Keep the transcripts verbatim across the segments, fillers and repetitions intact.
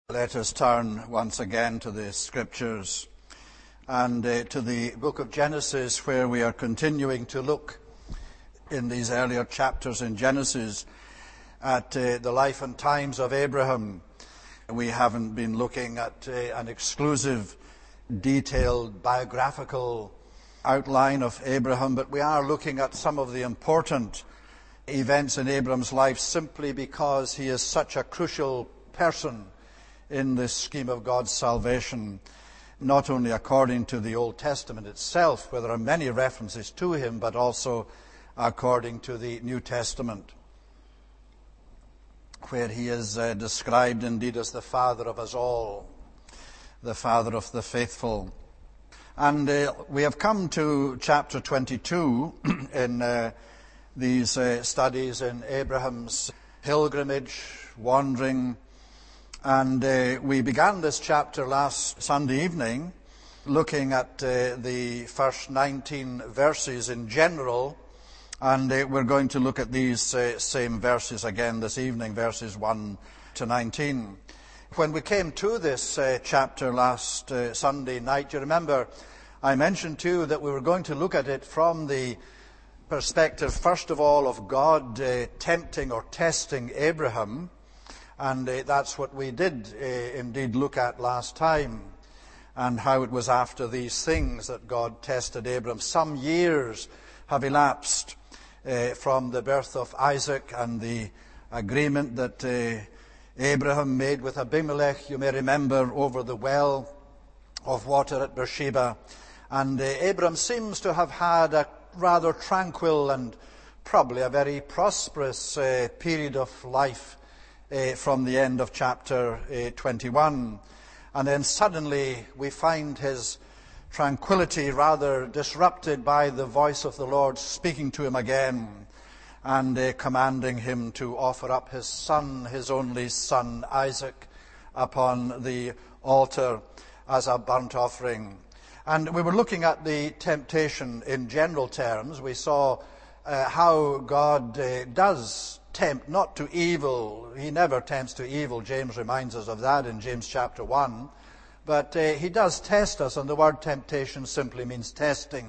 Let us turn once again to the Scriptures and uh, to the book of Genesis, where we are continuing to look in these earlier chapters in Genesis at uh, the life and times of Abraham. We haven't been looking at uh, an exclusive, detailed biographical outline of Abraham, but we are looking at some of the important events in Abraham's life simply because he is such a crucial person in this scheme of God's salvation, not only according to the Old Testament itself, where there are many references to him, but also according to the New Testament, where he is uh, described indeed as the father of us all, the father of the faithful. And uh, we have come to chapter twenty-two in uh, these uh, studies in Abraham's pilgrimage, wandering. And uh, we began this chapter last Sunday evening looking at uh, the first nineteen verses in general, and uh, we're going to look at these uh, same verses again this evening, verses one to nineteen. When we came to this uh, chapter last uh, Sunday night, you remember I mentioned to you that we were going to look at it from the perspective, first of all, of God uh, tempting or testing Abraham. And uh, that's what we did uh, indeed look at last time, and how it was after these things that God tested Abraham. Some years have elapsed uh, from the birth of Isaac and the agreement that uh, Abraham made with Abimelech, you may remember, over the well of water at Beersheba. And uh, Abraham seems to have had a rather tranquil and probably a very prosperous uh, period of life Uh, from the end of chapter uh, twenty-one. And then suddenly we find his tranquility rather disrupted by the voice of the Lord speaking to him again and uh, commanding him to offer up his son, his only son, Isaac, upon the altar as a burnt offering. And we were looking at the temptation in general terms. We saw uh, how God uh, does tempt, not to evil. He never tempts to evil. James reminds us of that in James chapter one. But uh, he does test us, and the word temptation simply means testing.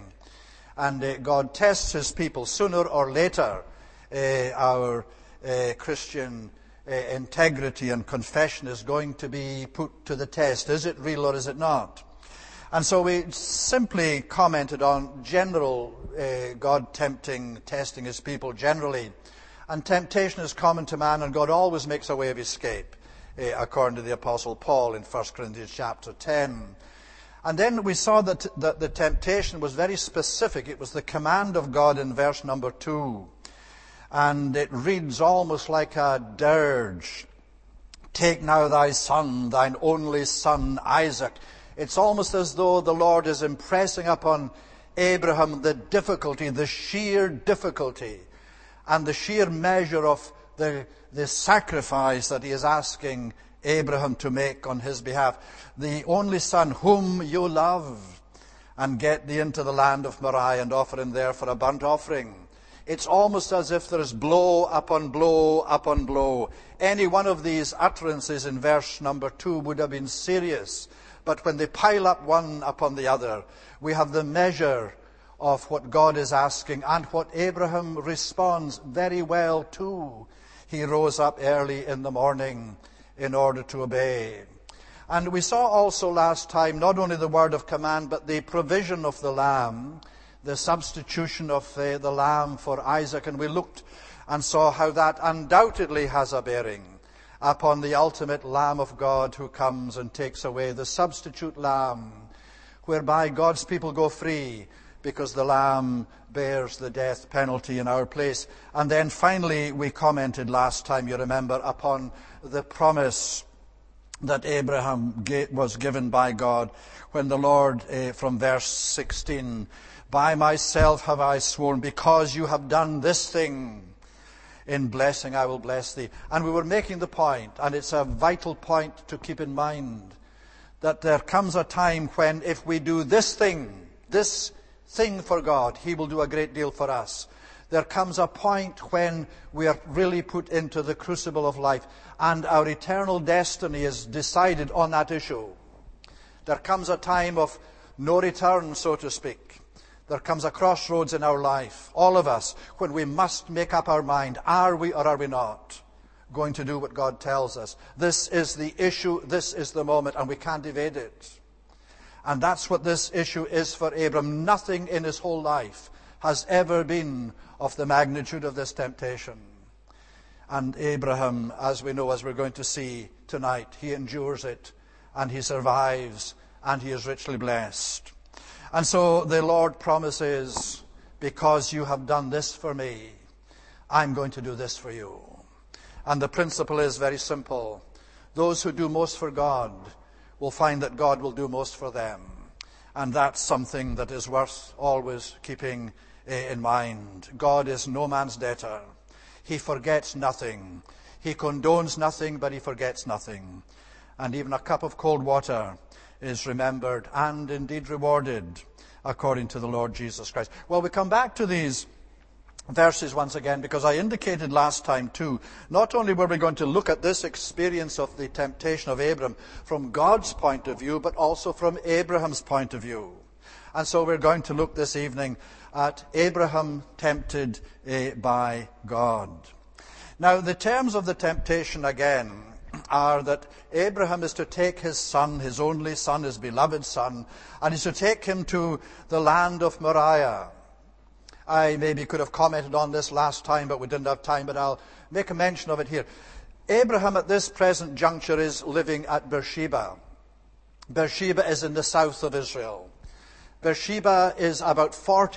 And uh, God tests his people sooner or later. Uh, our uh, Christian uh, integrity and confession is going to be put to the test. Is it real or is it not? And so we simply commented on general uh, God tempting, testing his people generally. And temptation is common to man, and God always makes a way of escape, uh, according to the Apostle Paul in First Corinthians chapter ten. And then we saw that, that the temptation was very specific. It was the command of God in verse number two. And it reads almost like a dirge. Take now thy son, thine only son, Isaac. It's almost as though the Lord is impressing upon Abraham the difficulty, the sheer difficulty, and the sheer measure of the, the sacrifice that he is asking Abraham to make on his behalf. The only son whom you love, and get thee into the land of Moriah and offer him there for a burnt offering. It's almost as if there is blow upon blow upon blow. Any one of these utterances in verse number two would have been serious. But when they pile up one upon the other, we have the measure of what God is asking, and what Abraham responds very well to. He rose up early in the morning in order to obey. And we saw also last time not only the word of command, but the provision of the lamb, the substitution of uh, the lamb for Isaac. And we looked and saw how that undoubtedly has a bearing upon the ultimate Lamb of God who comes and takes away, the substitute lamb, whereby God's people go free, because the Lamb bears the death penalty in our place. And then finally, we commented last time, you remember, upon the promise that Abraham was given by God when the Lord, uh, from verse sixteen, by myself have I sworn, because you have done this thing, in blessing I will bless thee. And we were making the point, and it's a vital point to keep in mind, that there comes a time when if we do this thing, this thing for God, he will do a great deal for us. There comes a point when we are really put into the crucible of life, and our eternal destiny is decided on that issue. There comes a time of no return, so to speak. There comes a crossroads in our life, all of us, when we must make up our mind, are we or are we not going to do what God tells us? This is the issue, this is the moment, and we can't evade it. And that's what this issue is for Abram. Nothing in his whole life has ever been of the magnitude of this temptation. And Abraham, as we know, as we're going to see tonight, he endures it, and he survives, and he is richly blessed. And so the Lord promises, because you have done this for me, I'm going to do this for you. And the principle is very simple. Those who do most for God will find that God will do most for them. And that's something that is worth always keeping in mind. God is no man's debtor. He forgets nothing. He condones nothing, but he forgets nothing. And even a cup of cold water is remembered and indeed rewarded according to the Lord Jesus Christ. Well, we come back to these verses once again, because I indicated last time too, not only were we going to look at this experience of the temptation of Abram from God's point of view, but also from Abraham's point of view. And so we're going to look this evening at Abraham tempted uh, by God. Now, the terms of the temptation again are that Abraham is to take his son, his only son, his beloved son, and he's to take him to the land of Moriah. I maybe could have commented on this last time, but we didn't have time, but I'll make a mention of it here. Abraham at this present juncture is living at Beersheba. Beersheba is in the south of Israel. Beersheba is about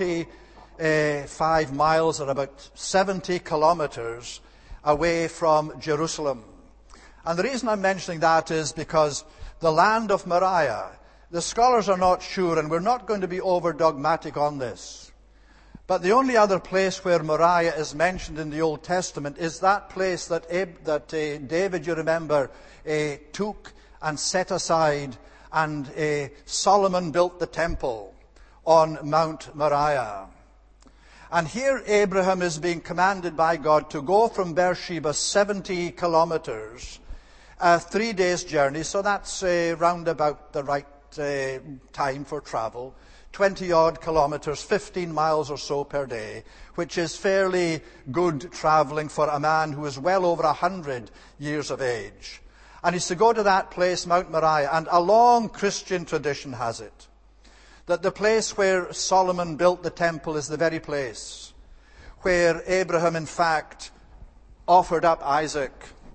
forty-five miles, or about seventy kilometers away from Jerusalem. And the reason I'm mentioning that is because the land of Moriah, the scholars are not sure, and we're not going to be over dogmatic on this. But the only other place where Moriah is mentioned in the Old Testament is that place that, Ab- that uh, David, you remember, uh, took and set aside, and uh, Solomon built the temple on Mount Moriah. And here Abraham is being commanded by God to go from Beersheba seventy kilometers, a three days journey, so that's uh, round about the right uh, time for travel, twenty odd kilometers, fifteen miles or so per day, which is fairly good traveling for a man who is well over a hundred years of age. And he's to go to that place, Mount Moriah, and a long Christian tradition has it that the place where Solomon built the temple is the very place where Abraham, in fact, offered up Isaac.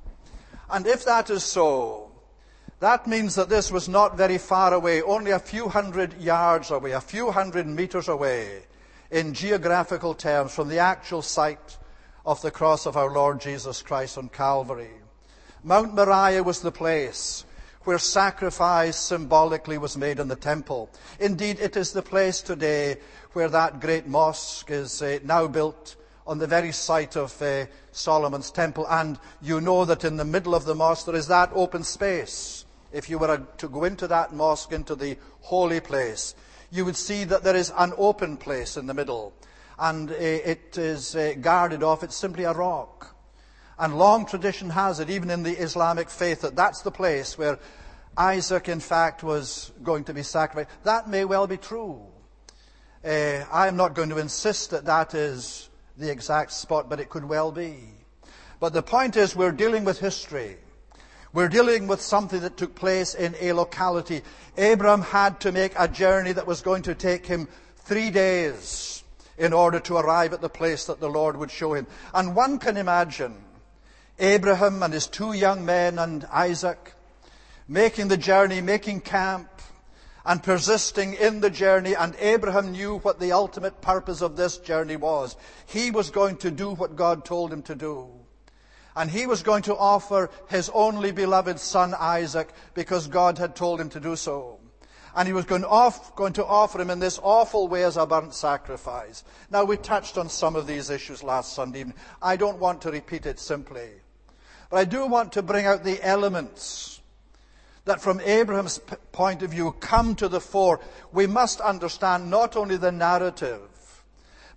And if that is so, that means that this was not very far away, only a few hundred yards away, a few hundred meters away, in geographical terms, from the actual site of the cross of our Lord Jesus Christ on Calvary. Mount Moriah was the place where sacrifice symbolically was made in the temple. Indeed, it is the place today where that great mosque is uh, now built on the very site of uh, Solomon's temple. And you know that in the middle of the mosque there is that open space. If you were to go into that mosque, into the holy place, you would see that there is an open place in the middle. And uh, it is uh, guarded off. It's simply a rock. And long tradition has it, even in the Islamic faith, that that's the place where Isaac, in fact, was going to be sacrificed. That may well be true. Uh, I'm not going to insist that that is the exact spot, but it could well be. But the point is, we're dealing with history. We're dealing with something that took place in a locality. Abraham had to make a journey that was going to take him three days in order to arrive at the place that the Lord would show him. And one can imagine Abraham and his two young men and Isaac making the journey, making camp, and persisting in the journey. And Abraham knew what the ultimate purpose of this journey was. He was going to do what God told him to do. And he was going to offer his only beloved son Isaac because God had told him to do so. And he was going, off, going to offer him in this awful way as a burnt sacrifice. Now, we touched on some of these issues last Sunday evening. I don't want to repeat it simply. But I do want to bring out the elements that from Abraham's p- point of view come to the fore. We must understand not only the narrative,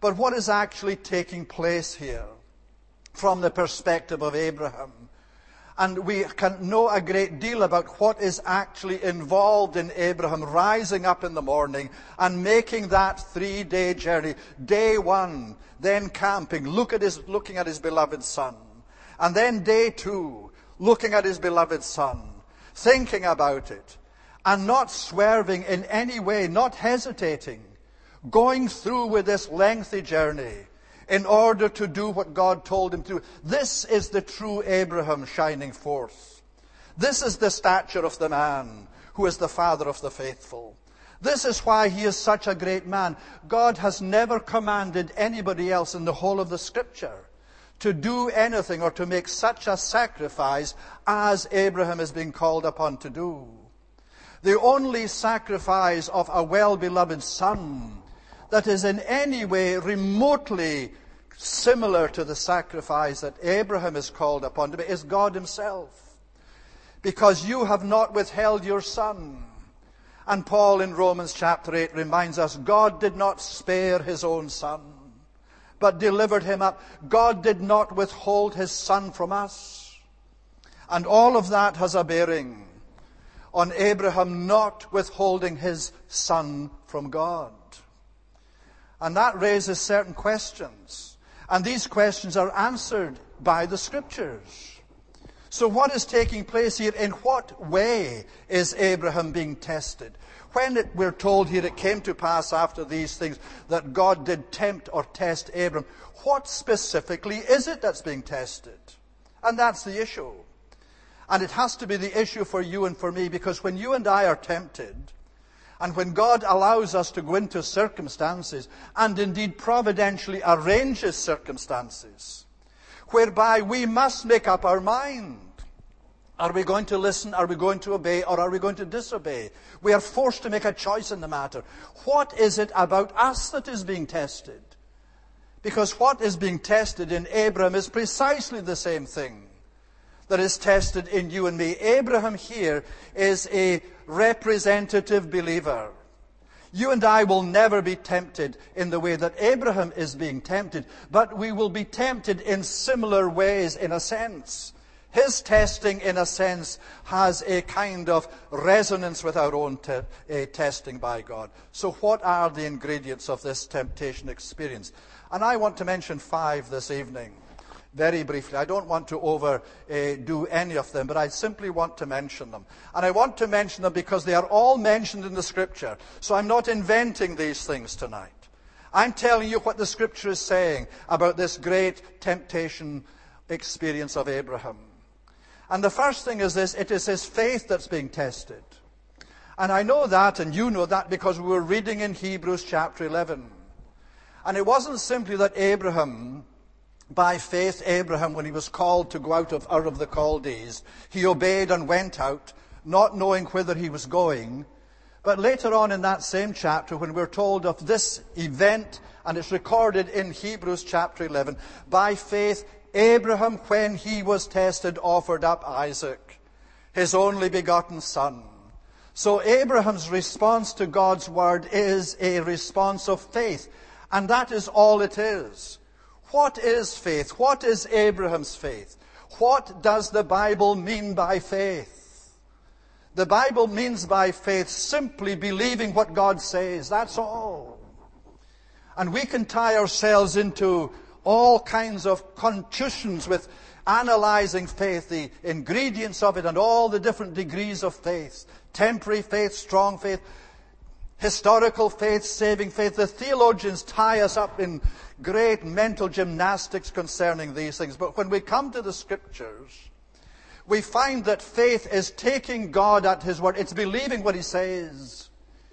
But what is actually taking place here from the perspective of Abraham? And we can know a great deal about what is actually involved in Abraham rising up in the morning and making that three-day journey. Day one, then camping, look at his, looking at his beloved son. And then day two, looking at his beloved son, thinking about it, and not swerving in any way, not hesitating, going through with this lengthy journey in order to do what God told him to do. This is the true Abraham shining forth. This is the stature of the man who is the father of the faithful. This is why he is such a great man. God has never commanded anybody else in the whole of the Scripture to do anything or to make such a sacrifice as Abraham is being called upon to do. The only sacrifice of a well-beloved son that is in any way remotely similar to the sacrifice that Abraham is called upon to be is God himself. Because you have not withheld your son. And Paul in Romans chapter eight reminds us, God did not spare his own son, but delivered him up. God did not withhold his son from us. And all of that has a bearing on Abraham not withholding his son from God. And that raises certain questions. And these questions are answered by the Scriptures. So what is taking place here? In what way is Abraham being tested? When it, we're told here it came to pass after these things that God did tempt or test Abraham, what specifically is it that's being tested? And that's the issue. And it has to be the issue for you and for me, because when you and I are tempted, and when God allows us to go into circumstances, and indeed providentially arranges circumstances, whereby we must make up our mind. Are we going to listen? Are we going to obey? Or are we going to disobey? We are forced to make a choice in the matter. What is it about us that is being tested? Because what is being tested in Abraham is precisely the same thing that is tested in you and me. Abraham here is a representative believer. You and I will never be tempted in the way that Abraham is being tempted, but we will be tempted in similar ways in a sense. His testing, in a sense, has a kind of resonance with our own te- uh, testing by God. So what are the ingredients of this temptation experience? And I want to mention five this evening. Very briefly. I don't want to overdo uh, any of them, but I simply want to mention them. And I want to mention them because they are all mentioned in the Scripture. So I'm not inventing these things tonight. I'm telling you what the Scripture is saying about this great temptation experience of Abraham. And the first thing is this: it is his faith that's being tested. And I know that, and you know that, because we were reading in Hebrews chapter eleven. And it wasn't simply that Abraham, by faith, Abraham, when he was called to go out of Ur of the Chaldees, he obeyed and went out, not knowing whither he was going. But later on in that same chapter, when we're told of this event, and it's recorded in Hebrews chapter eleven, by faith, Abraham, when he was tested, offered up Isaac, his only begotten son. So Abraham's response to God's word is a response of faith. And that is all it is. What is faith? What is Abraham's faith? What does the Bible mean by faith? The Bible means by faith simply believing what God says. That's all. And we can tie ourselves into all kinds of contusions with analyzing faith, the ingredients of it, and all the different degrees of faith. Temporary faith, strong faith, historical faith, saving faith. The theologians tie us up in great mental gymnastics concerning these things. But when we come to the Scriptures, we find that faith is taking God at His word. It's believing what He says.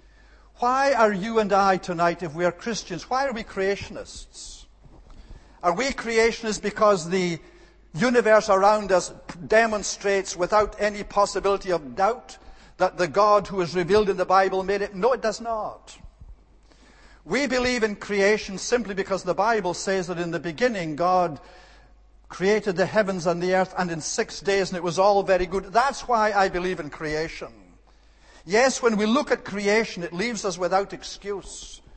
Why are you and I tonight, if we are Christians, why are we creationists? Are we creationists because the universe around us demonstrates without any possibility of doubt that the God who is revealed in the Bible made it? No, it does not. We believe in creation simply because the Bible says that in the beginning God created the heavens and the earth, and in six days, and it was all very good. That's why I believe in creation. Yes, when we look at creation, it leaves us without excuse.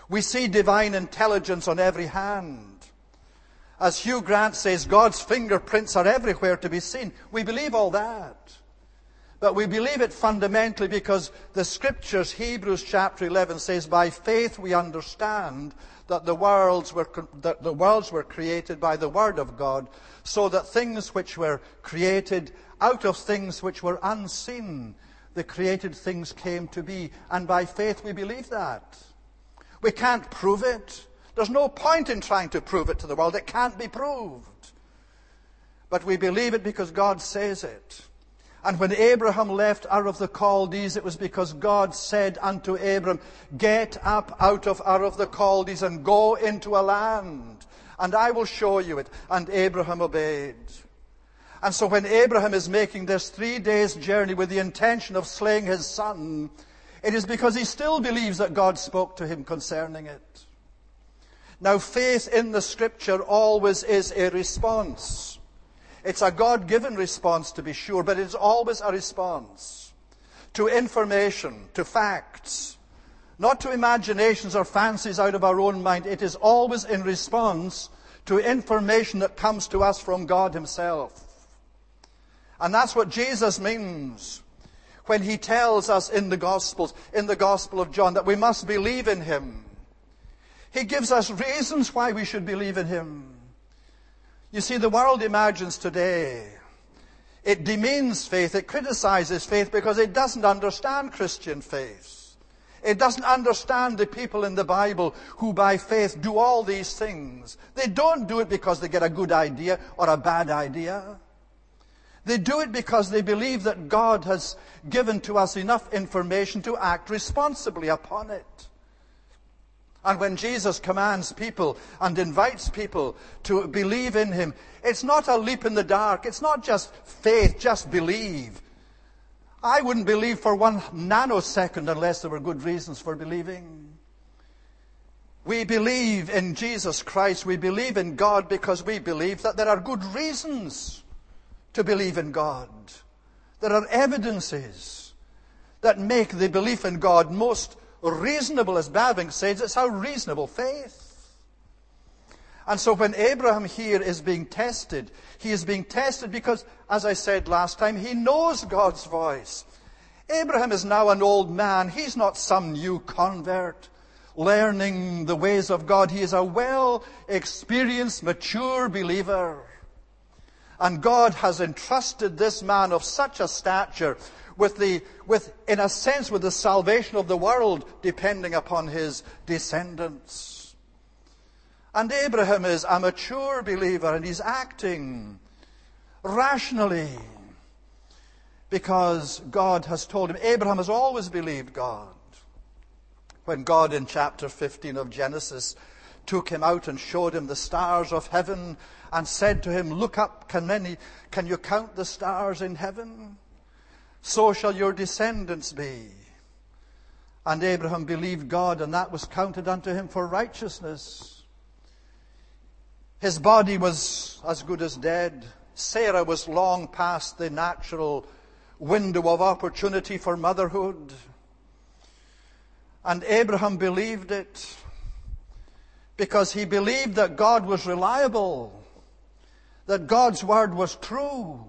We see divine intelligence on every hand. As Hugh Grant says, God's fingerprints are everywhere to be seen. We believe all that. But we believe it fundamentally because the Scriptures, Hebrews chapter eleven says, by faith we understand that the worlds were, that the worlds were created by the Word of God, so that things which were created out of things which were unseen, the created things came to be. And by faith we believe that. We can't prove it. There's no point in trying to prove it to the world. It can't be proved. But we believe it because God says it. And when Abraham left Ur of the Chaldees, it was because God said unto Abram, get up out of Ur of the Chaldees and go into a land, and I will show you it. And Abraham obeyed. And so when Abraham is making this three days journey with the intention of slaying his son, it is because he still believes that God spoke to him concerning it. Now, faith in the Scripture always is a response. It's a God-given response, to be sure, but it's always a response to information, to facts, not to imaginations or fancies out of our own mind. It is always in response to information that comes to us from God Himself. And that's what Jesus means when He tells us in the Gospels, in the Gospel of John, that we must believe in Him. He gives us reasons why we should believe in Him. You see, the world imagines today, it demeans faith, it criticizes faith because it doesn't understand Christian faith. It doesn't understand the people in the Bible who by faith do all these things. They don't do it because they get a good idea or a bad idea. They do it because they believe that God has given to us enough information to act responsibly upon it. And when Jesus commands people and invites people to believe in Him, it's not a leap in the dark. It's not just faith, just believe. I wouldn't believe for one nanosecond unless there were good reasons for believing. We believe in Jesus Christ. We believe in God because we believe that there are good reasons to believe in God. There are evidences that make the belief in God most reasonable, as Bavinck says. It's our reasonable faith. And so when Abraham here is being tested, he is being tested because, as I said last time, he knows God's voice. Abraham is now an old man. He's not some new convert learning the ways of God. He is a well-experienced, mature believer. And God has entrusted this man of such a stature with the, with, in a sense, with the salvation of the world depending upon his descendants. And Abraham is a mature believer, and he's acting rationally because God has told him. Abraham has always believed God. When God in chapter fifteen of Genesis took him out and showed him the stars of heaven and said to him, look up, can many, can you count the stars in heaven? So shall your descendants be. And Abraham believed God, and that was counted unto him for righteousness. His body was as good as dead. Sarah was long past the natural window of opportunity for motherhood. And Abraham believed it because he believed that God was reliable, that God's word was true.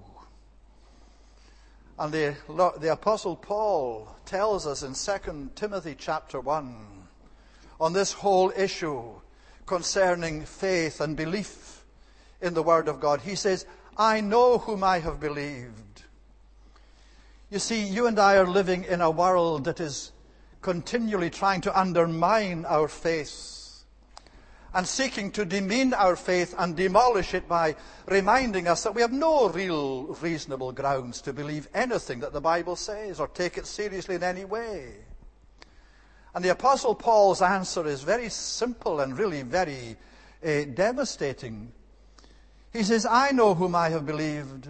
And the, the Apostle Paul tells us in Second Timothy chapter one on this whole issue concerning faith and belief in the Word of God. He says, I know whom I have believed. You see, you and I are living in a world that is continually trying to undermine our faith and seeking to demean our faith and demolish it by reminding us that we have no real reasonable grounds to believe anything that the Bible says or take it seriously in any way. And the Apostle Paul's answer is very simple and really very uh, devastating. He says, I know whom I have believed.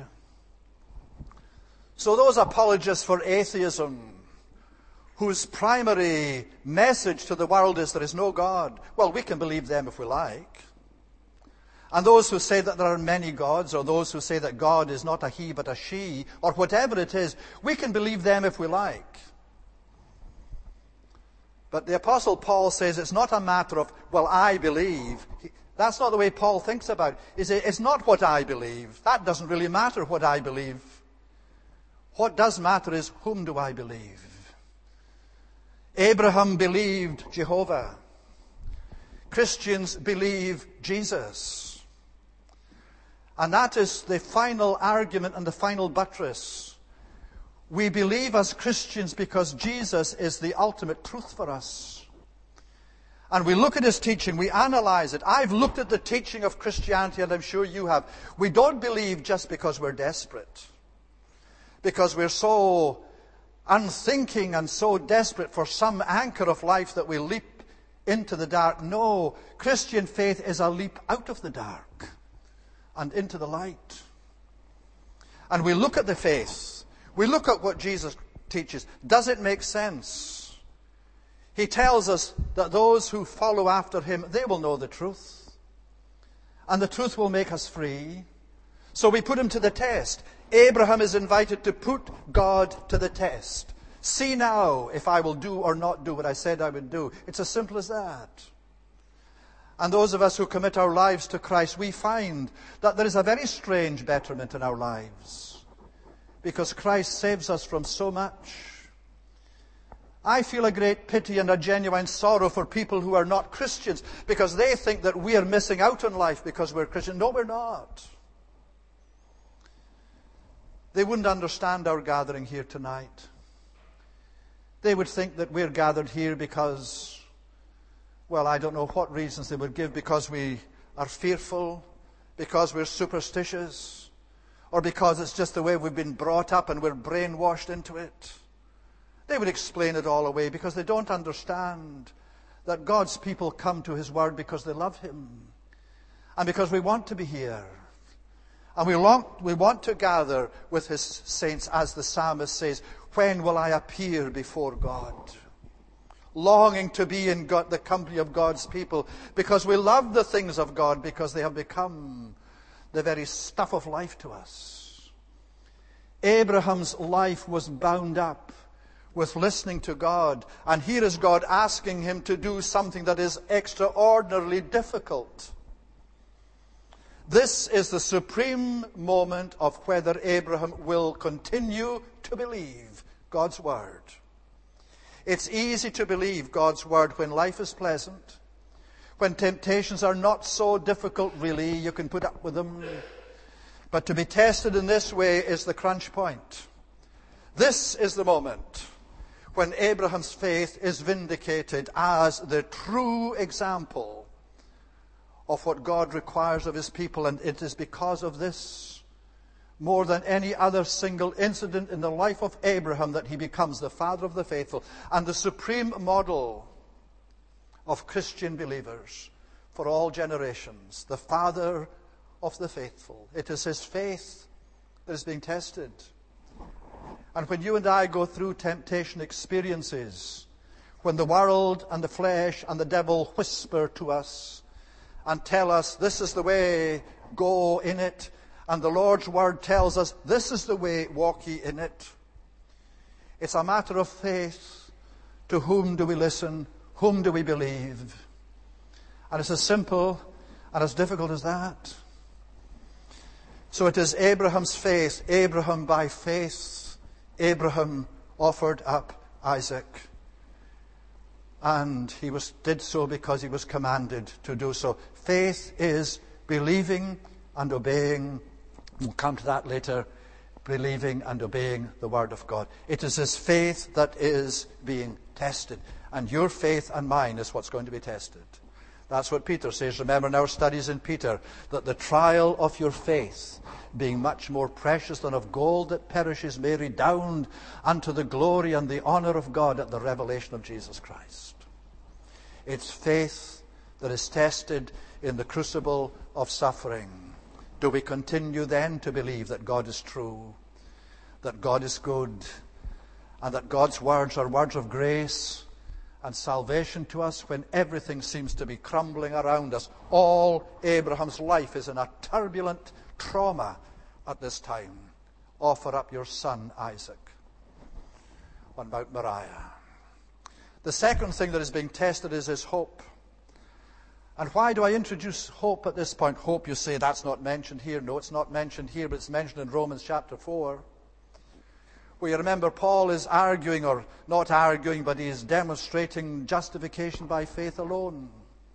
So those apologists for atheism, whose primary message to the world is there is no God, well, we can believe them if we like. And those who say that there are many gods, or those who say that God is not a he but a she, or whatever it is, we can believe them if we like. But the Apostle Paul says it's not a matter of, well, I believe. He, that's not the way Paul thinks about it. He says, it's not what I believe. That doesn't really matter what I believe. What does matter is, whom do I believe? Abraham believed Jehovah. Christians believe Jesus. And that is the final argument and the final buttress. We believe as Christians because Jesus is the ultimate truth for us. And we look at his teaching, we analyze it. I've looked at the teaching of Christianity, and I'm sure you have. We don't believe just because we're desperate. Because we're so unthinking and so desperate for some anchor of life that we leap into the dark. No, Christian faith is a leap out of the dark and into the light. And we look at the faith. We look at what Jesus teaches. Does it make sense? He tells us that those who follow after him, they will know the truth. And the truth will make us free. So we put him to the test. Abraham is invited to put God to the test. See now if I will do or not do what I said I would do. It's as simple as that. And those of us who commit our lives to Christ, we find that there is a very strange betterment in our lives. Because Christ saves us from so much. I feel a great pity and a genuine sorrow for people who are not Christians, because they think that we are missing out on life because we're Christian. No, we're not. They wouldn't understand our gathering here tonight. They would think that we're gathered here because, well, I don't know what reasons they would give, because we are fearful, because we're superstitious, or because it's just the way we've been brought up and we're brainwashed into it. They would explain it all away because they don't understand that God's people come to his word because they love him and because we want to be here. And we want, we want to gather with his saints, as the psalmist says, when will I appear before God? Longing to be in God, the company of God's people, because we love the things of God, because they have become the very stuff of life to us. Abraham's life was bound up with listening to God. And here is God asking him to do something that is extraordinarily difficult. This is the supreme moment of whether Abraham will continue to believe God's word. It's easy to believe God's word when life is pleasant, when temptations are not so difficult really, you can put up with them. But to be tested in this way is the crunch point. This is the moment when Abraham's faith is vindicated as the true example of what God requires of his people. And it is because of this, more than any other single incident in the life of Abraham, that he becomes the father of the faithful and the supreme model of Christian believers for all generations, the father of the faithful. It is his faith that is being tested. And when you and I go through temptation experiences, when the world and the flesh and the devil whisper to us and tell us, this is the way, go in it, and the Lord's word tells us, this is the way, walk ye in it. It's a matter of faith. To whom do we listen? Whom do we believe? And it's as simple and as difficult as that. So it is Abraham's faith. Abraham by faith. Abraham offered up Isaac. And he was did so because he was commanded to do so. Faith is believing and obeying. We'll come to that later. Believing and obeying the word of God. It is his faith that is being tested. And your faith and mine is what's going to be tested. That's what Peter says. Remember in our studies in Peter that the trial of your faith, being much more precious than of gold that perishes, may redound unto the glory and the honor of God at the revelation of Jesus Christ. It's faith that is tested in the crucible of suffering. Do we continue then to believe that God is true, that God is good, and that God's words are words of grace and salvation to us when everything seems to be crumbling around us? All Abraham's life is in a turbulent trauma at this time. Offer up your son Isaac on Mount Moriah. The second thing that is being tested is his hope. And why do I introduce hope at this point? Hope, you say, that's not mentioned here. No, it's not mentioned here, but it's mentioned in Romans chapter four. Where you remember Paul is arguing, or not arguing, but he is demonstrating justification by faith alone.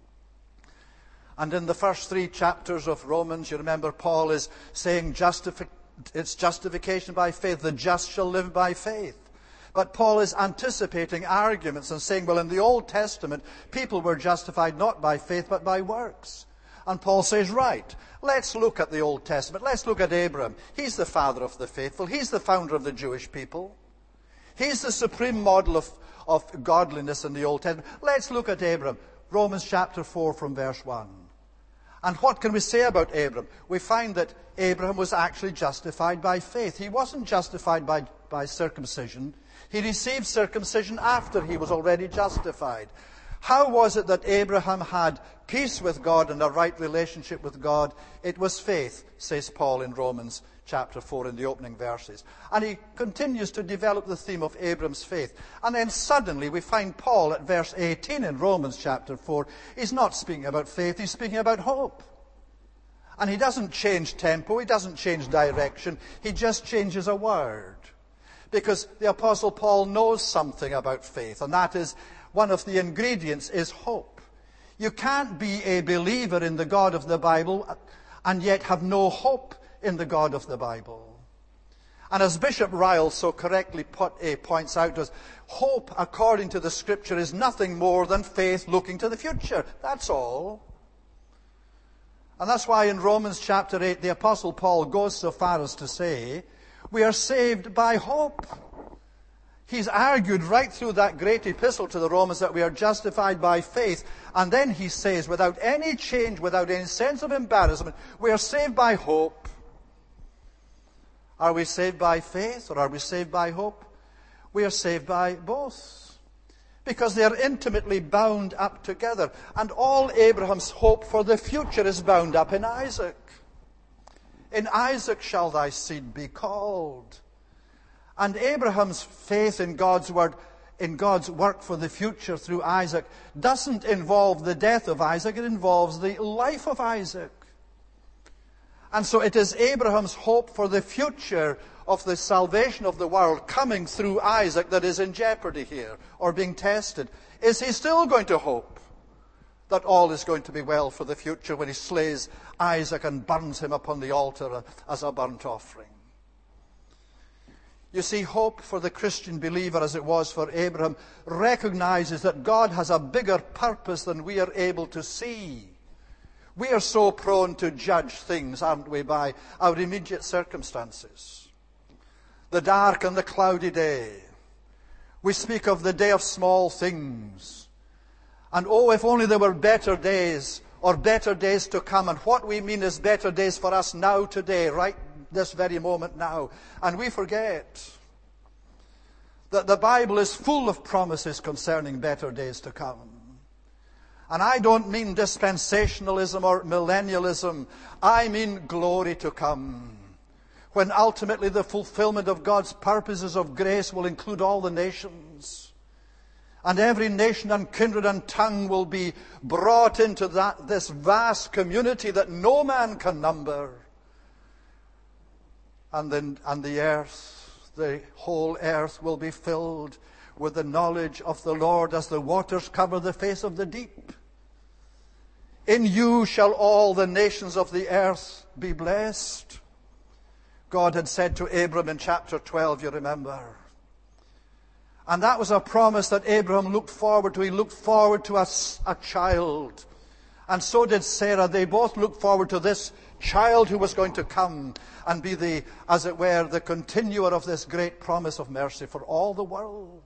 And in the first three chapters of Romans, you remember Paul is saying justifi- it's justification by faith. The just shall live by faith. But Paul is anticipating arguments and saying, well, in the Old Testament, people were justified not by faith, but by works. And Paul says, right, let's look at the Old Testament. Let's look at Abraham. He's the father of the faithful. He's the founder of the Jewish people. He's the supreme model of, of godliness in the Old Testament. Let's look at Abraham. Romans chapter four from verse one. And what can we say about Abraham? We find that Abraham was actually justified by faith. He wasn't justified by, by circumcision. He received circumcision after he was already justified. How was it that Abraham had peace with God and a right relationship with God? It was faith, says Paul in Romans chapter four in the opening verses. And he continues to develop the theme of Abraham's faith. And then suddenly we find Paul at verse eighteen in Romans chapter four. He's not speaking about faith, he's speaking about hope. And he doesn't change tempo, he doesn't change direction, he just changes a word. Because the Apostle Paul knows something about faith, and that is, one of the ingredients is hope. You can't be a believer in the God of the Bible and yet have no hope in the God of the Bible. And as Bishop Ryle so correctly put, uh, points out to us, hope, according to the Scripture, is nothing more than faith looking to the future. That's all. And that's why in Romans chapter eight, the Apostle Paul goes so far as to say, we are saved by hope. He's argued right through that great epistle to the Romans that we are justified by faith. And then he says, without any change, without any sense of embarrassment, we are saved by hope. Are we saved by faith or are we saved by hope? We are saved by both. Because they are intimately bound up together. And all Abraham's hope for the future is bound up in Isaac. In Isaac shall thy seed be called. And Abraham's faith in God's word, in God's work for the future through Isaac, doesn't involve the death of Isaac, it involves the life of Isaac. And so it is Abraham's hope for the future of the salvation of the world coming through Isaac that is in jeopardy here, or being tested. Is he still going to hope that all is going to be well for the future when he slays Isaac and burns him upon the altar as a burnt offering? You see, hope for the Christian believer, as it was for Abraham, recognizes that God has a bigger purpose than we are able to see. We are so prone to judge things, aren't we, by our immediate circumstances. The dark and the cloudy day. We speak of the day of small things. And oh, if only there were better days, or better days to come. And what we mean is better days for us now, today, right this very moment now. And we forget that the Bible is full of promises concerning better days to come. And I don't mean dispensationalism or millennialism. I mean glory to come. When ultimately the fulfillment of God's purposes of grace will include all the nations. And every nation and kindred and tongue will be brought into that, this vast community that no man can number. And then, and the earth, the whole earth will be filled with the knowledge of the Lord as the waters cover the face of the deep. In you shall all the nations of the earth be blessed. God had said to Abram in chapter twelve, you remember. And that was a promise that Abraham looked forward to. He looked forward to a, a child. And so did Sarah. They both looked forward to this child who was going to come and be the, as it were, the continuer of this great promise of mercy for all the world.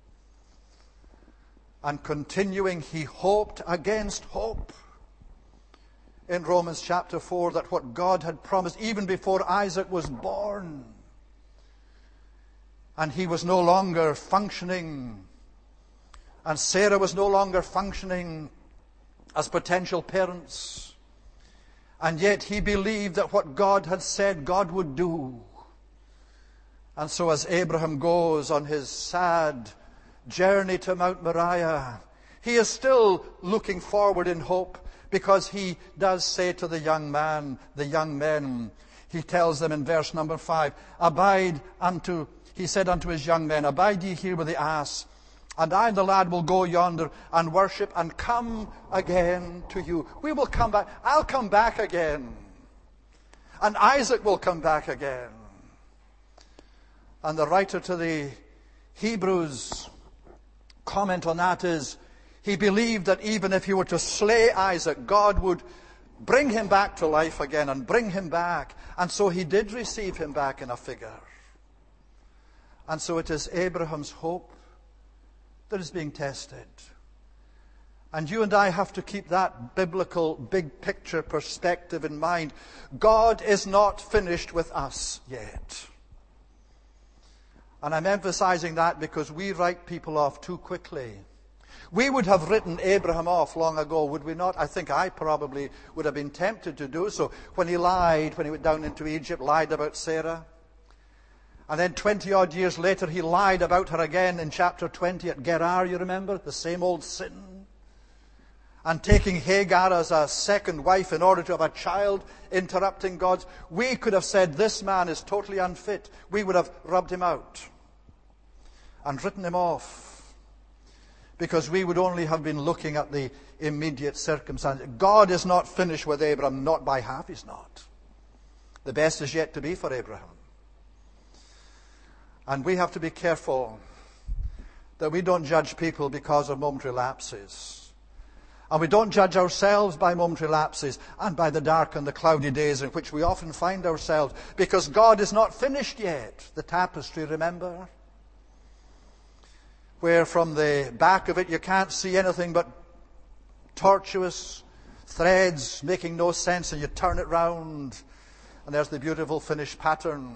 And continuing, he hoped against hope. In Romans chapter four, that what God had promised even before Isaac was born, and he was no longer functioning, and Sarah was no longer functioning as potential parents, and yet he believed that what God had said God would do. And so as Abraham goes on his sad journey to Mount Moriah, he is still looking forward in hope, because he does say to the young man, the young men, he tells them in verse number five, abide unto, he said unto his young men, abide ye here with the ass, and I and the lad will go yonder and worship and come again to you. We will come back. I'll come back again. And Isaac will come back again. And the writer to the Hebrews comment on that is, he believed that even if he were to slay Isaac, God would bring him back to life again and bring him back. And so he did receive him back in a figure. And so it is Abraham's hope that is being tested. And you and I have to keep that biblical big picture perspective in mind. God is not finished with us yet. And I'm emphasizing that because we write people off too quickly. We would have written Abraham off long ago, would we not? I think I probably would have been tempted to do so. When he lied, when he went down into Egypt, lied about Sarah. And then twenty odd years later, he lied about her again in chapter twenty at Gerar, you remember? The same old sin. And taking Hagar as a second wife in order to have a child, interrupting God's. We could have said, this man is totally unfit. We would have rubbed him out and written him off, because we would only have been looking at the immediate circumstances. God is not finished with Abraham, not by half he's not. The best is yet to be for Abraham. And we have to be careful that we don't judge people because of momentary lapses. And we don't judge ourselves by momentary lapses and by the dark and the cloudy days in which we often find ourselves, because God is not finished yet. The tapestry, remember? Where from the back of it you can't see anything but tortuous threads making no sense, and you turn it round and there's the beautiful finished pattern.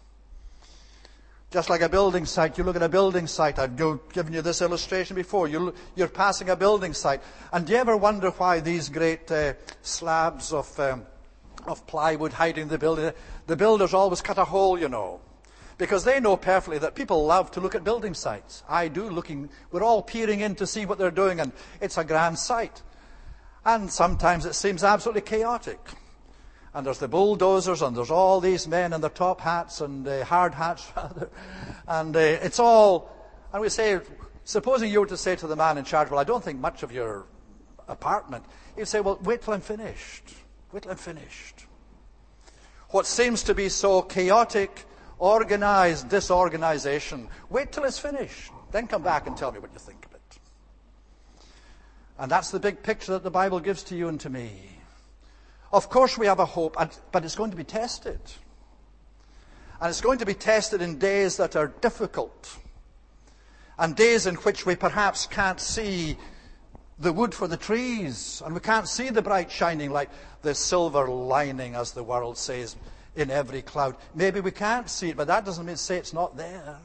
Just like a building site, you look at a building site. I've given you this illustration before. You're, you're passing a building site. And do you ever wonder why these great uh, slabs of, um, of plywood hiding the building, the builders always cut a hole, you know. Because they know perfectly that people love to look at building sites. I do, looking, we're all peering in to see what they're doing, and it's a grand sight. And sometimes it seems absolutely chaotic. And there's the bulldozers, and there's all these men in their top hats, and uh, hard hats, rather. And uh, it's all, and we say, supposing you were to say to the man in charge, well, I don't think much of your apartment. He'd say, well, wait till I'm finished. Wait till I'm finished. What seems to be so chaotic, organized disorganization, wait till it's finished. Then come back and tell me what you think of it. And that's the big picture that the Bible gives to you and to me. Of course we have a hope, but it's going to be tested. And it's going to be tested in days that are difficult. And days in which we perhaps can't see the wood for the trees. And we can't see the bright shining light, the silver lining, as the world says, in every cloud. Maybe we can't see it, but that doesn't mean to say it's not there.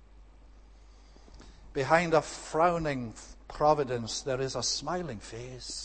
Behind a frowning providence, there is a smiling face.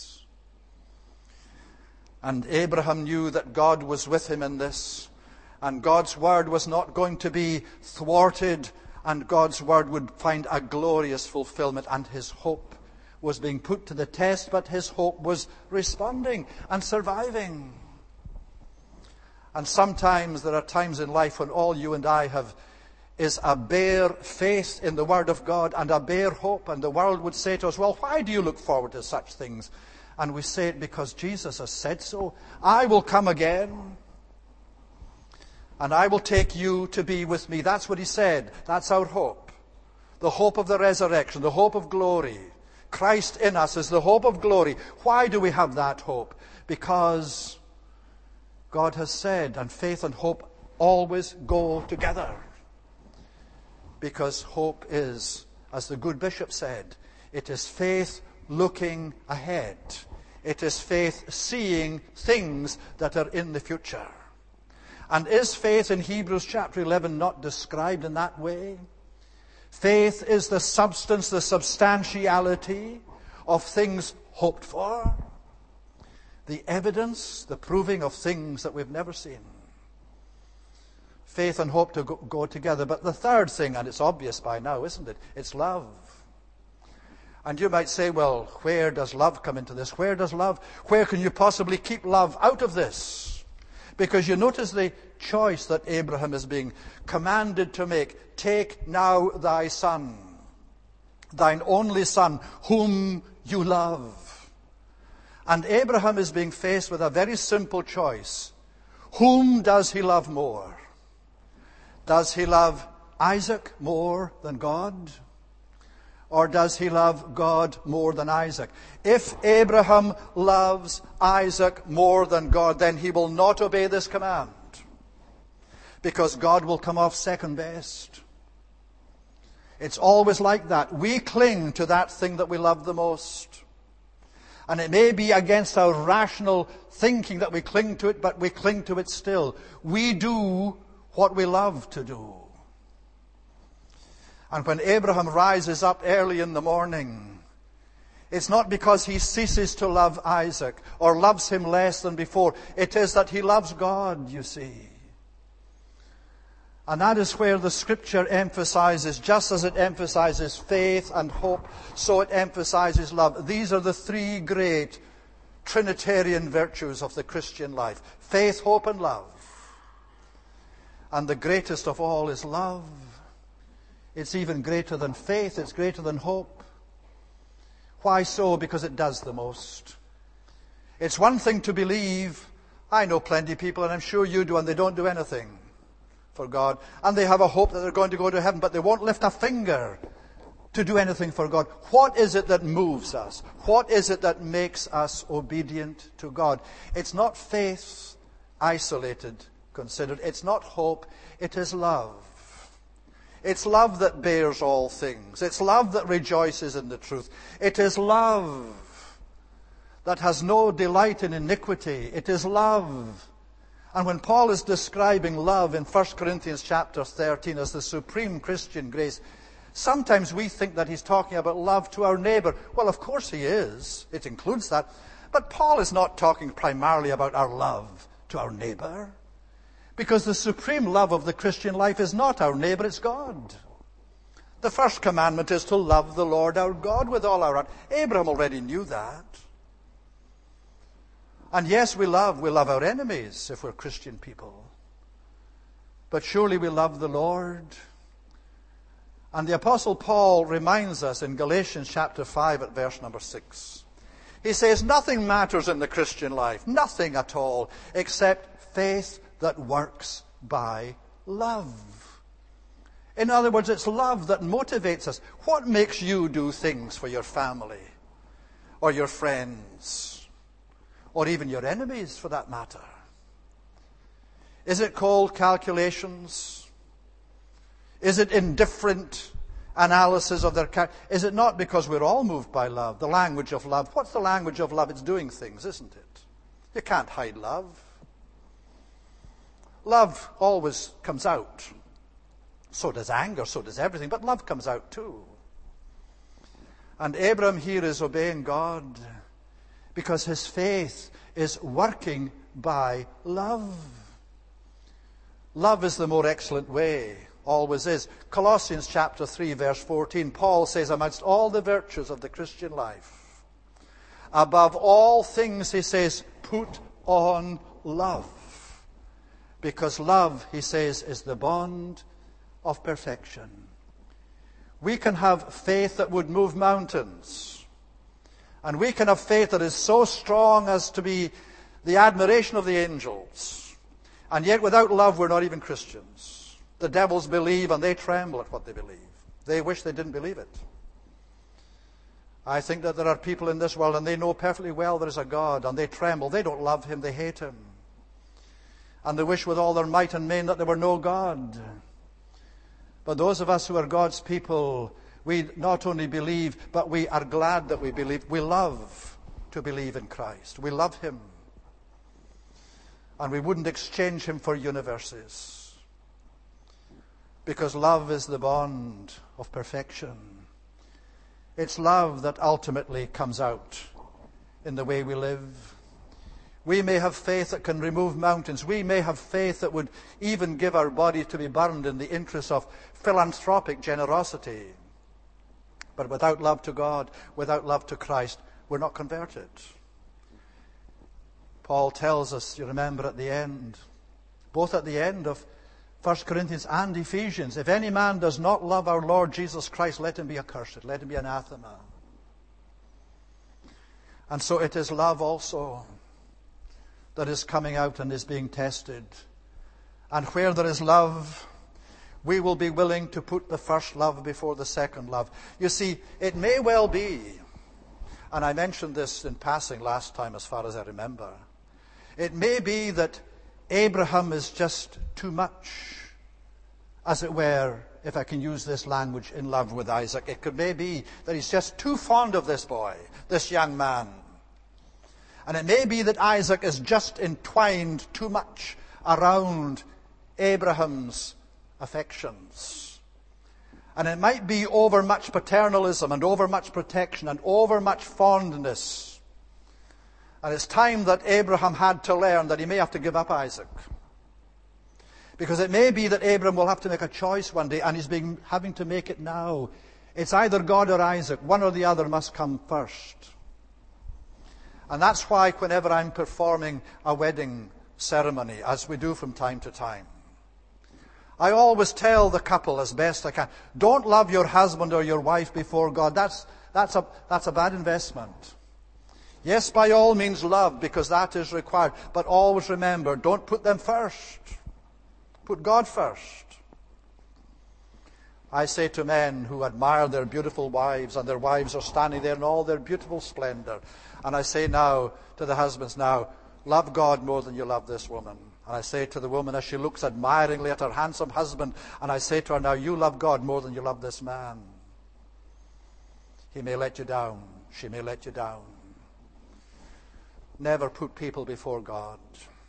And Abraham knew that God was with him in this. And God's word was not going to be thwarted. And God's word would find a glorious fulfillment. And his hope was being put to the test, but his hope was responding and surviving. And sometimes there are times in life when all you and I have is a bare faith in the word of God and a bare hope. And the world would say to us, well, why do you look forward to such things? And we say it because Jesus has said so. I will come again, and I will take you to be with me. That's what he said. That's our hope. The hope of the resurrection, the hope of glory. Christ in us is the hope of glory. Why do we have that hope? Because God has said, and faith and hope always go together. Because hope is, as the good bishop said, it is faith looking ahead. It is faith seeing things that are in the future. And is faith in Hebrews chapter eleven not described in that way? Faith is the substance, the substantiality of things hoped for. The evidence, the proving of things that we've never seen. Faith and hope to go, go together. But the third thing, and it's obvious by now, isn't it? It's love. And you might say, well, where does love come into this? Where does love, where can you possibly keep love out of this? Because you notice the choice that Abraham is being commanded to make. Take now thy son, thine only son, whom you love. And Abraham is being faced with a very simple choice. Whom does he love more? Does he love Isaac more than God? Or does he love God more than Isaac? If Abraham loves Isaac more than God, then he will not obey this command, because God will come off second best. It's always like that. We cling to that thing that we love the most. And it may be against our rational thinking that we cling to it, but we cling to it still. We do what we love to do. And when Abraham rises up early in the morning, it's not because he ceases to love Isaac or loves him less than before. It is that he loves God, you see. And that is where the Scripture emphasizes, just as it emphasizes faith and hope, so it emphasizes love. These are the three great Trinitarian virtues of the Christian life: faith, hope, and love. And the greatest of all is love. It's even greater than faith. It's greater than hope. Why so? Because it does the most. It's one thing to believe. I know plenty of people, and I'm sure you do, and they don't do anything for God. And they have a hope that they're going to go to heaven, but they won't lift a finger to do anything for God. What is it that moves us? What is it that makes us obedient to God? It's not faith isolated, considered. It's not hope. It is love. It's love that bears all things. It's love that rejoices in the truth. It is love that has no delight in iniquity. It is love. And when Paul is describing love in First Corinthians chapter thirteen as the supreme Christian grace, sometimes we think that he's talking about love to our neighbor. Well, of course he is. It includes that. But Paul is not talking primarily about our love to our neighbor. Because the supreme love of the Christian life is not our neighbor, it's God. The first commandment is to love the Lord our God with all our heart. Abraham already knew that. And yes, we love, we love our enemies if we're Christian people. But surely we love the Lord. And the Apostle Paul reminds us in Galatians chapter five at verse number six. He says, nothing matters in the Christian life, nothing at all, except faith that works by love. In other words, it's love that motivates us. What makes you do things for your family or your friends or even your enemies for that matter? Is it cold calculations? Is it indifferent analysis of their character? Is it not because we're all moved by love, the language of love? What's the language of love? It's doing things, isn't it? You can't hide love. Love always comes out. So does anger, so does everything, but love comes out too. And Abraham here is obeying God because his faith is working by love. Love is the more excellent way, always is. Colossians chapter three, verse fourteen, Paul says, amongst all the virtues of the Christian life, above all things, he says, put on love. Because love, he says, is the bond of perfection. We can have faith that would move mountains. And we can have faith that is so strong as to be the admiration of the angels. And yet without love, we're not even Christians. The devils believe and they tremble at what they believe. They wish they didn't believe it. I think that there are people in this world and they know perfectly well there is a God and they tremble. They don't love him, they hate him. And they wish with all their might and main that there were no God. But those of us who are God's people, we not only believe, but we are glad that we believe. We love to believe in Christ. We love him. And we wouldn't exchange him for universes. Because love is the bond of perfection. It's love that ultimately comes out in the way we live. We may have faith that can remove mountains. We may have faith that would even give our body to be burned in the interest of philanthropic generosity. But without love to God, without love to Christ, we're not converted. Paul tells us, you remember at the end, both at the end of First Corinthians and Ephesians, if any man does not love our Lord Jesus Christ, let him be accursed, let him be anathema. And so it is love also that is coming out and is being tested. And where there is love, we will be willing to put the first love before the second love. You see, it may well be, and I mentioned this in passing last time as far as I remember, it may be that Abraham is just too much, as it were, if I can use this language, in love with Isaac. It could may be that he's just too fond of this boy, this young man. And it may be that Isaac is just entwined too much around Abraham's affections. And it might be over much paternalism and over much protection and over much fondness. And it's time that Abraham had to learn that he may have to give up Isaac. Because it may be that Abraham will have to make a choice one day, and he's been having to make it now. It's either God or Isaac. One or the other must come first. And that's why whenever I'm performing a wedding ceremony, as we do from time to time, I always tell the couple as best I can, don't love your husband or your wife before God. That's, that's, a, that's a bad investment. Yes, by all means love, because that is required. But always remember, don't put them first. Put God first. I say to men who admire their beautiful wives, and their wives are standing there in all their beautiful splendor, and I say now to the husbands now, love God more than you love this woman. And I say to the woman as she looks admiringly at her handsome husband, and I say to her now, you love God more than you love this man. He may let you down. She may let you down. Never put people before God.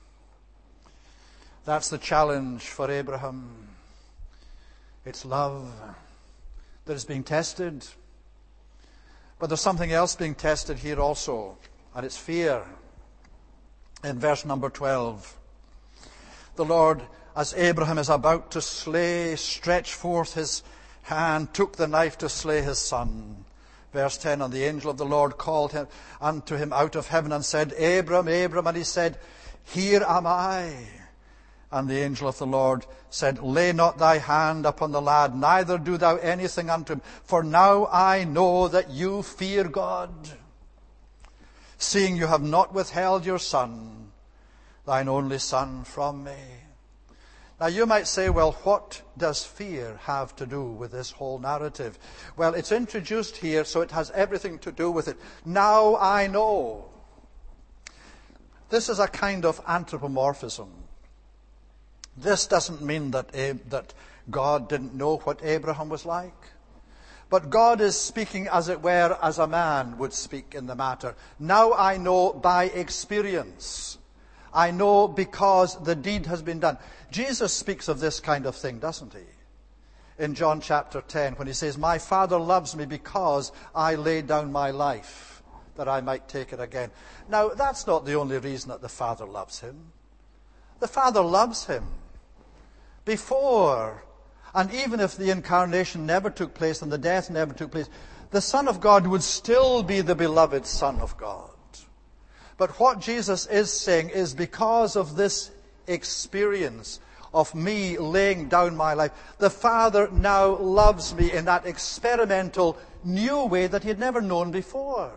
That's the challenge for Abraham. It's love that is being tested. But there's something else being tested here also, and it's fear. In verse number twelve, the Lord, as Abraham is about to slay, stretched forth his hand, took the knife to slay his son. Verse ten, and the angel of the Lord called him unto him out of heaven and said, Abram, Abram, and he said, Here am I. And the angel of the Lord said, Lay not thy hand upon the lad, neither do thou anything unto him, for now I know that you fear God, seeing you have not withheld your son, thine only son, from me. Now you might say, well, what does fear have to do with this whole narrative? Well, it's introduced here, so it has everything to do with it. Now I know. This is a kind of anthropomorphism. This doesn't mean that, Ab- that God didn't know what Abraham was like. But God is speaking, as it were, as a man would speak in the matter. Now I know by experience. I know because the deed has been done. Jesus speaks of this kind of thing, doesn't he? In John chapter ten, when he says, My Father loves me because I laid down my life, that I might take it again. Now, that's not the only reason that the Father loves him. The Father loves him before, and even if the incarnation never took place and the death never took place, the Son of God would still be the beloved Son of God. But what Jesus is saying is, because of this experience of me laying down my life, the Father now loves me in that experimental new way that he had never known before.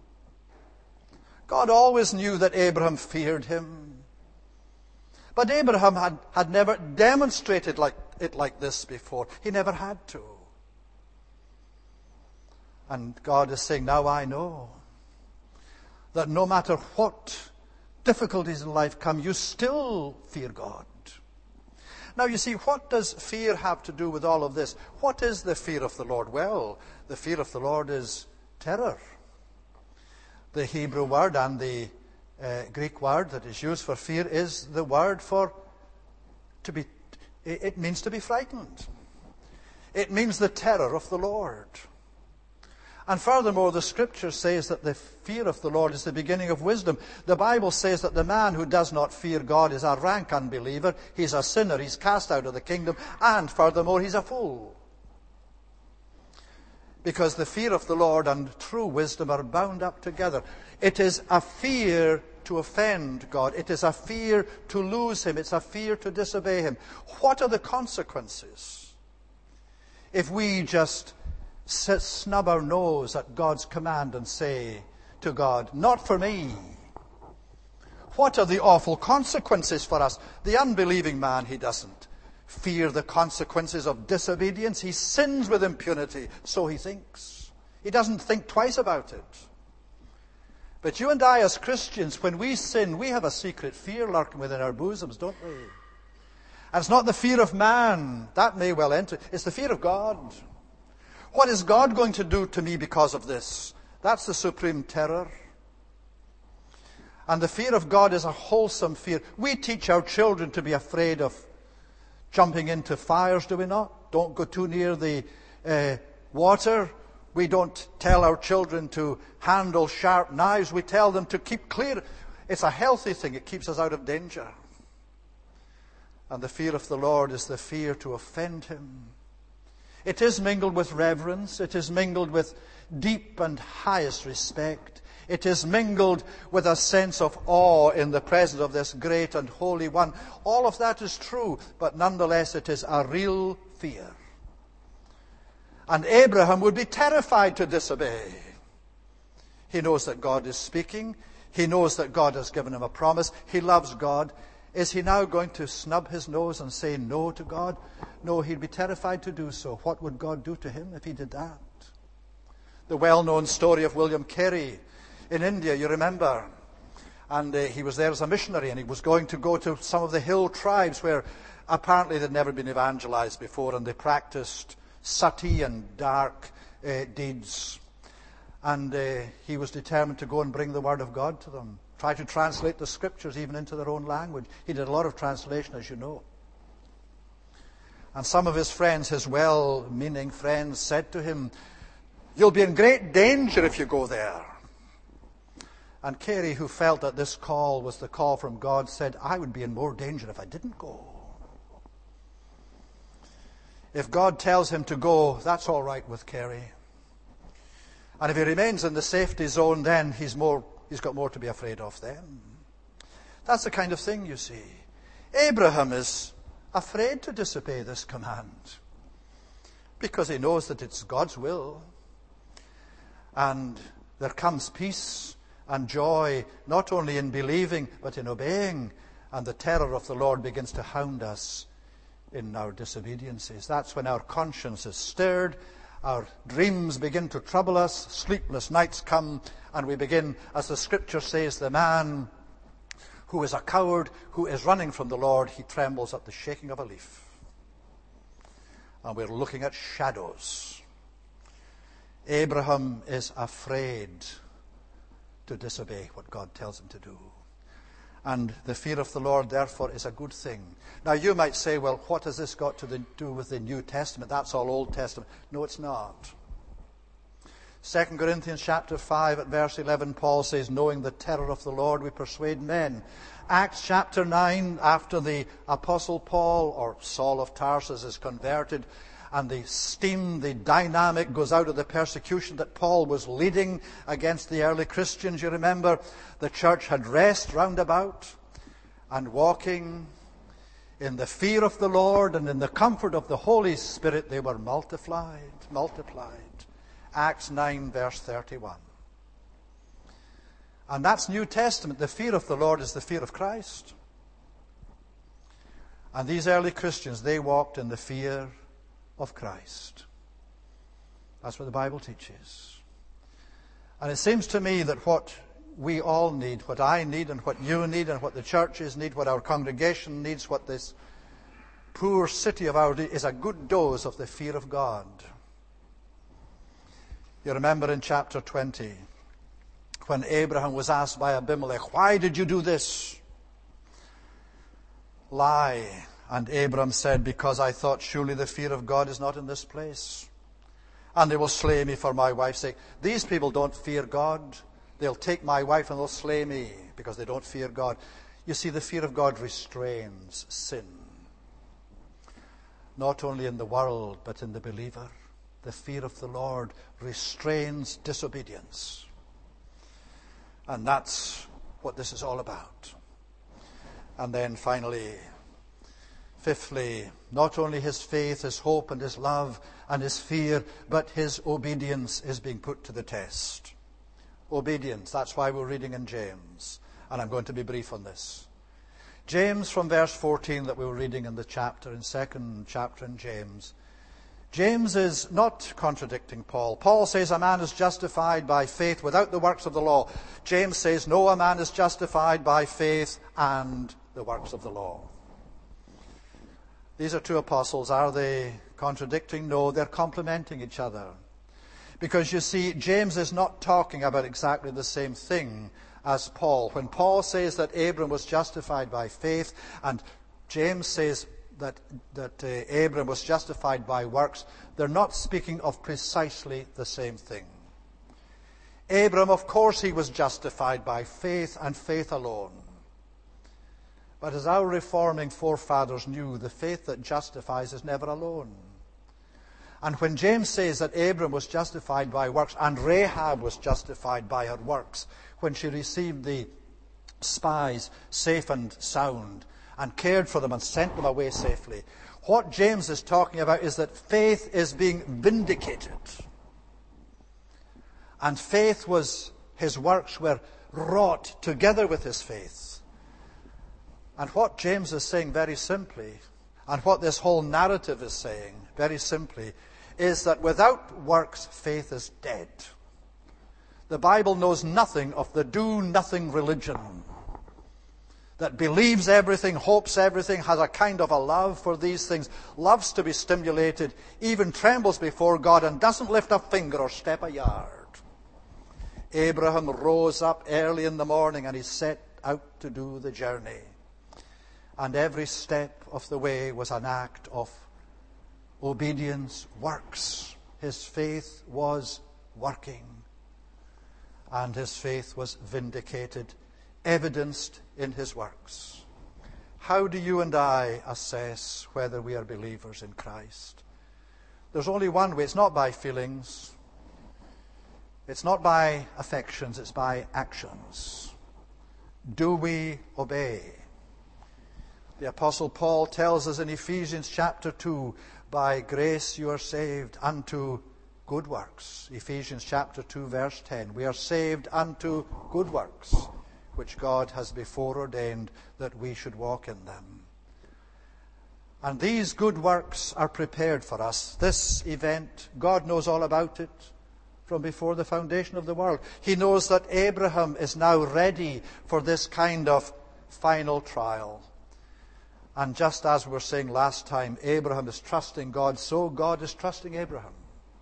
God always knew that Abraham feared him. But Abraham had, had never demonstrated like, it like this before. He never had to. And God is saying, now I know that no matter what difficulties in life come, you still fear God. Now you see, what does fear have to do with all of this? What is the fear of the Lord? Well, the fear of the Lord is terror. The Hebrew word and the uh, Greek word that is used for fear is the word for to be, it means to be frightened. It means the terror of the Lord. And furthermore, the Scripture says that the fear of the Lord is the beginning of wisdom. The Bible says that the man who does not fear God is a rank unbeliever. He's a sinner. He's cast out of the kingdom. And furthermore, he's a fool. Because the fear of the Lord and true wisdom are bound up together. It is a fear to offend God. It is a fear to lose Him. It's a fear to disobey Him. What are the consequences if we just snub our nose at God's command and say to God, not for me? What are the awful consequences for us? The unbelieving man, he doesn't fear the consequences of disobedience. He sins with impunity, so he thinks. He doesn't think twice about it. But you and I as Christians, when we sin, we have a secret fear lurking within our bosoms, don't we? And it's not the fear of man. That may well enter. It's the fear of God. What is God going to do to me because of this? That's the supreme terror. And the fear of God is a wholesome fear. We teach our children to be afraid of jumping into fires, do we not? Don't go too near the uh, water. We don't tell our children to handle sharp knives. We tell them to keep clear. It's a healthy thing. It keeps us out of danger. And the fear of the Lord is the fear to offend Him. It is mingled with reverence. It is mingled with deep and highest respect. It is mingled with a sense of awe in the presence of this great and holy one. All of that is true, but nonetheless it is a real fear. And Abraham would be terrified to disobey. He knows that God is speaking. He knows that God has given him a promise. He loves God. Is he now going to snub his nose and say no to God? No, he'd be terrified to do so. What would God do to him if he did that? The well-known story of William Carey in India, you remember. And uh, he was there as a missionary, and he was going to go to some of the hill tribes where apparently they'd never been evangelized before, and they practiced sati and dark uh, deeds. And uh, he was determined to go and bring the word of God to them. Try to translate the scriptures even into their own language. He did a lot of translation, as you know. And some of his friends, his well-meaning friends, said to him, "You'll be in great danger if you go there." And Carey, who felt that this call was the call from God, said, "I would be in more danger if I didn't go." If God tells him to go, that's all right with Carey. And if he remains in the safety zone, then he's more, he's got more to be afraid of then. That's the kind of thing, you see. Abraham is afraid to disobey this command because he knows that it's God's will. And there comes peace and joy not only in believing but in obeying. And the terror of the Lord begins to hound us in our disobediences. That's when our conscience is stirred. Our dreams begin to trouble us. Sleepless nights come, and we begin, as the scripture says, the man who is a coward, who is running from the Lord, he trembles at the shaking of a leaf. And we're looking at shadows. Abraham is afraid to disobey what God tells him to do. And the fear of the Lord, therefore, is a good thing. Now, you might say, well, what has this got to do with the New Testament? That's all Old Testament. No, it's not. Second Corinthians chapter five at verse eleven, Paul says, knowing the terror of the Lord, we persuade men. Acts chapter nine, after the Apostle Paul, or Saul of Tarsus, is converted, and the steam, the dynamic goes out of the persecution that Paul was leading against the early Christians. You remember, the church had rest round about, and walking in the fear of the Lord and in the comfort of the Holy Spirit, they were multiplied, multiplied. Acts nine, verse thirty-one. And that's New Testament. The fear of the Lord is the fear of Christ. And these early Christians, they walked in the fear of Christ. That's what the Bible teaches. And it seems to me that what we all need, what I need and what you need and what the churches need, what our congregation needs, what this poor city of ours is a good dose of the fear of God. You remember in chapter twenty, when Abraham was asked by Abimelech, why did you do this? Lie. And Abraham said, because I thought surely the fear of God is not in this place. and they will slay me for my wife's sake. These people don't fear God. They'll take my wife and they'll slay me because they don't fear God. You see, the fear of God restrains sin. Not only in the world, but in the believer. The fear of the Lord restrains disobedience. And that's what this is all about. And then finally, fifthly, not only his faith, his hope, and his love, and his fear, but his obedience is being put to the test. Obedience, that's why we're reading in James. And I'm going to be brief on this. James, from verse fourteen that we were reading in the chapter, in second chapter in James. James is not contradicting Paul. Paul says a man is justified by faith without the works of the law. James says, no, a man is justified by faith and the works of the law. These are two apostles. Are they contradicting? No, they're complementing each other. Because you see, James is not talking about exactly the same thing as Paul. When Paul says that Abram was justified by faith, and James says that, that uh, Abram was justified by works, they're not speaking of precisely the same thing. Abram, of course, he was justified by faith and faith alone. But as our reforming forefathers knew, the faith that justifies is never alone. And when James says that Abram was justified by works and Rahab was justified by her works, when she received the spies safe and sound and cared for them and sent them away safely, what James is talking about is that faith is being vindicated. And faith was, his works were wrought together with his faith. And what James is saying very simply, and what this whole narrative is saying very simply, is that without works, faith is dead. The Bible knows nothing of the do-nothing religion that believes everything, hopes everything, has a kind of a love for these things, loves to be stimulated, even trembles before God and doesn't lift a finger or step a yard. Abraham rose up early in the morning and he set out to do the journey. And every step of the way was an act of obedience, works. His faith was working. And his faith was vindicated, evidenced in his works. How do you and I assess whether we are believers in Christ? There's only one way. It's not by feelings. It's not by affections. It's by actions. Do we obey? The Apostle Paul tells us in Ephesians chapter two, by grace you are saved unto good works. Ephesians chapter two, verse ten. We are saved unto good works, which God has before ordained that we should walk in them. And these good works are prepared for us. This event, God knows all about it from before the foundation of the world. He knows that Abraham is now ready for this kind of final trial. And just as we were saying last time, Abraham is trusting God, so God is trusting Abraham.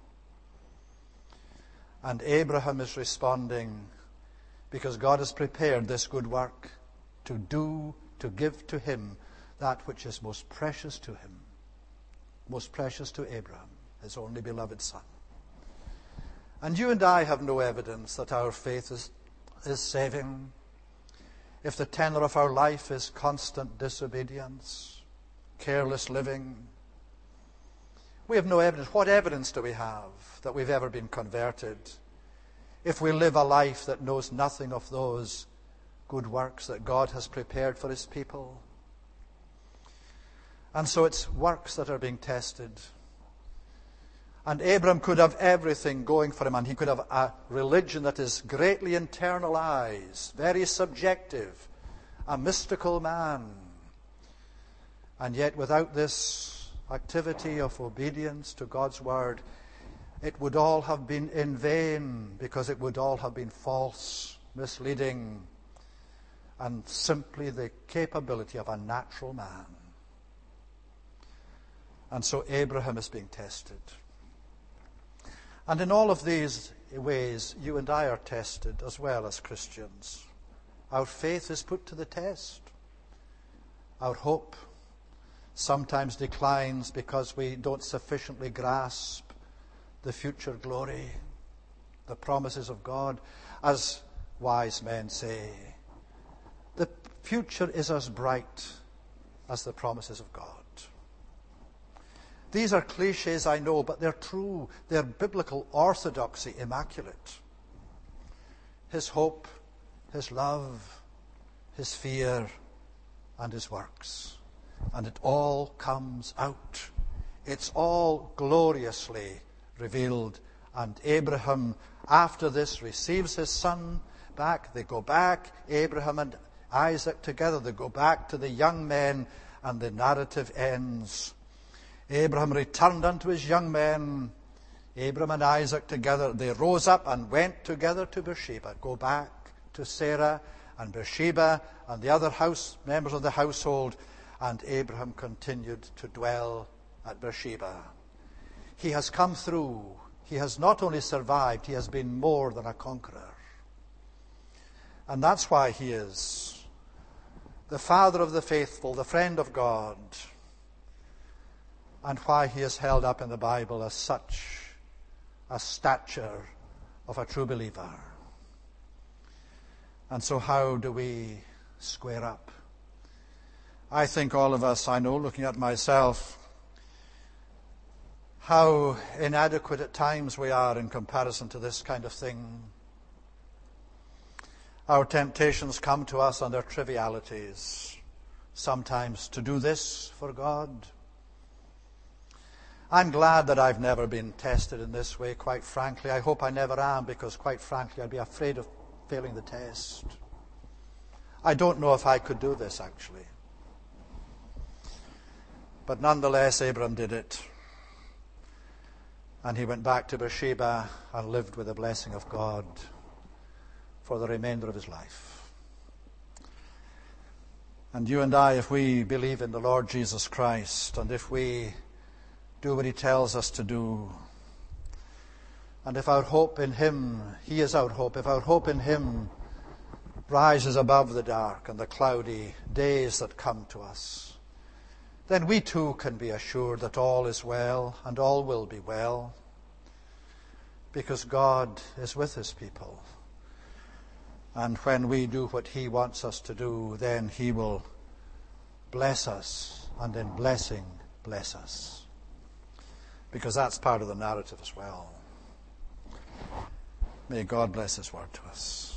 And Abraham is responding because God has prepared this good work to do, to give to him that which is most precious to him, most precious to Abraham, his only beloved son. And you and I have no evidence that our faith is, is saving. If the tenor of our life is constant disobedience, careless living, we have no evidence. What evidence do we have that we've ever been converted if we live a life that knows nothing of those good works that God has prepared for his people? And so it's works that are being tested. And Abram could have everything going for him, and he could have a religion that is greatly internalized, very subjective, a mystical man. And yet without this activity of obedience to God's word, it would all have been in vain, because it would all have been false, misleading, and simply the capability of a natural man. And so Abraham is being tested. And in all of these ways, you and I are tested as well as Christians. Our faith is put to the test. Our hope sometimes declines because we don't sufficiently grasp the future glory, the promises of God. As wise men say, the future is as bright as the promises of God. These are cliches, I know, but they're true. They're biblical orthodoxy, immaculate. His hope, his love, his fear, and his works. And it all comes out. It's all gloriously revealed. And Abraham, after this, receives his son back. They go back, Abraham and Isaac together. They go back to the young men, and the narrative ends. Abraham returned unto his young men. Abraham and Isaac together, they rose up and went together to Beersheba. Go back to Sarah and Beersheba and the other house members of the household. And Abraham continued to dwell at Beersheba. He has come through. He has not only survived, he has been more than a conqueror. And that's why he is the father of the faithful, the friend of God, and why he is held up in the Bible as such a stature of a true believer. And so how do we square up? I think all of us, I know, looking at myself, how inadequate at times we are in comparison to this kind of thing. Our temptations come to us on their trivialities. Sometimes to do this for God. I'm glad that I've never been tested in this way, quite frankly. I hope I never am, because quite frankly I'd be afraid of failing the test. I don't know if I could do this, actually. But nonetheless, Abram did it. And he went back to Beersheba and lived with the blessing of God for the remainder of his life. And you and I, if we believe in the Lord Jesus Christ, and if we do what he tells us to do, and if our hope in him, he is our hope, if our hope in him rises above the dark and the cloudy days that come to us, then we too can be assured that all is well and all will be well, because God is with his people. And when we do what he wants us to do, then he will bless us, and in blessing, bless us. Because that's part of the narrative as well. May God bless his word to us.